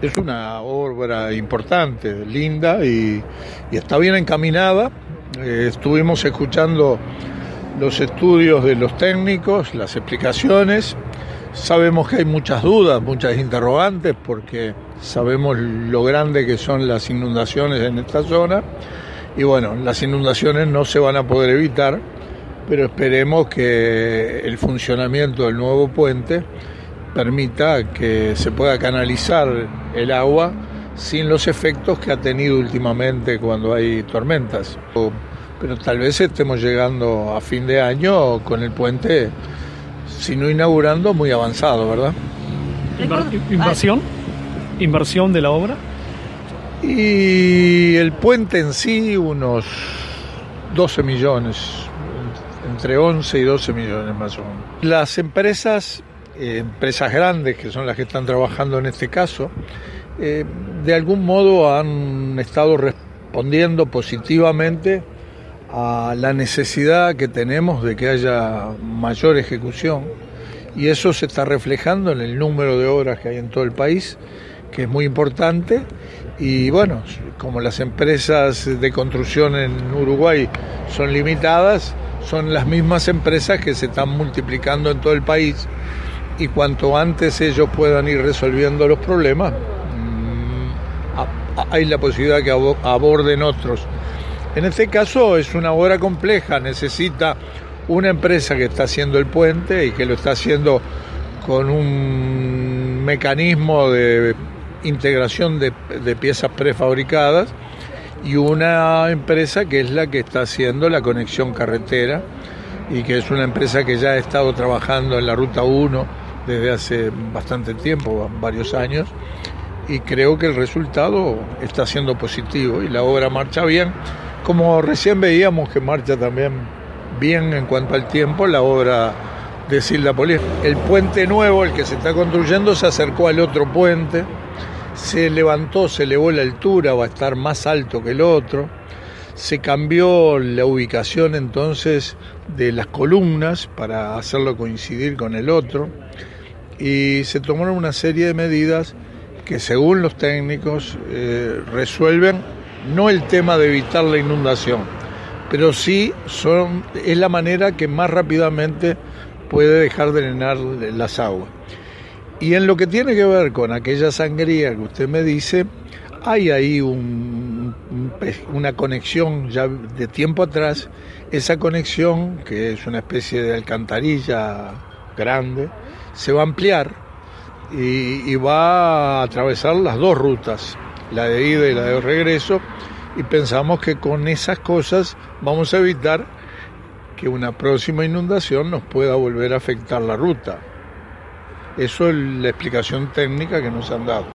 Es una obra importante, linda y está bien encaminada. Estuvimos escuchando los estudios de los técnicos, las explicaciones. Sabemos que hay muchas dudas, muchas interrogantes, porque sabemos lo grande que son las inundaciones en esta zona. Y bueno, las inundaciones no se van a poder evitar, pero esperemos que el funcionamiento del nuevo puente permita que se pueda canalizar el agua sin los efectos que ha tenido últimamente cuando hay tormentas. Pero tal vez estemos llegando a fin de año con el puente, si no inaugurando, muy avanzado, ¿verdad? ¿Inversión de la obra? Y el puente en sí, unos 12 millones, entre 11 y 12 millones más o menos. Las empresas grandes, que son las que están trabajando en este caso, de algún modo han estado respondiendo positivamente a la necesidad que tenemos de que haya mayor ejecución, y eso se está reflejando en el número de obras que hay en todo el país, que es muy importante. Y bueno, como las empresas de construcción en Uruguay son limitadas, son las mismas empresas que se están multiplicando en todo el país, y cuanto antes ellos puedan ir resolviendo los problemas, hay la posibilidad que aborden otros. En este caso es una obra compleja, necesita una empresa que está haciendo el puente y que lo está haciendo con un mecanismo de integración de piezas prefabricadas, y una empresa que es la que está haciendo la conexión carretera, y que es una empresa que ya ha estado trabajando en la Ruta 1 desde hace bastante tiempo, varios años, y creo que el resultado está siendo positivo y la obra marcha bien, como recién veíamos que marcha también bien en cuanto al tiempo la obra de Silda Polié. El puente nuevo, el que se está construyendo, se acercó al otro puente, se levantó, se elevó la altura, va a estar más alto que el otro, se cambió la ubicación entonces de las columnas para hacerlo coincidir con el otro, y se tomaron una serie de medidas que, según los técnicos, resuelven no el tema de evitar la inundación, pero sí es la manera que más rápidamente puede dejar de drenar las aguas. Y en lo que tiene que ver con aquella sangría que usted me dice, hay ahí una conexión ya de tiempo atrás. Esa conexión, que es una especie de alcantarilla grande, se va a ampliar y va a atravesar las dos rutas, la de ida y la de regreso, y pensamos que con esas cosas vamos a evitar que una próxima inundación nos pueda volver a afectar la ruta. Eso es la explicación técnica que nos han dado.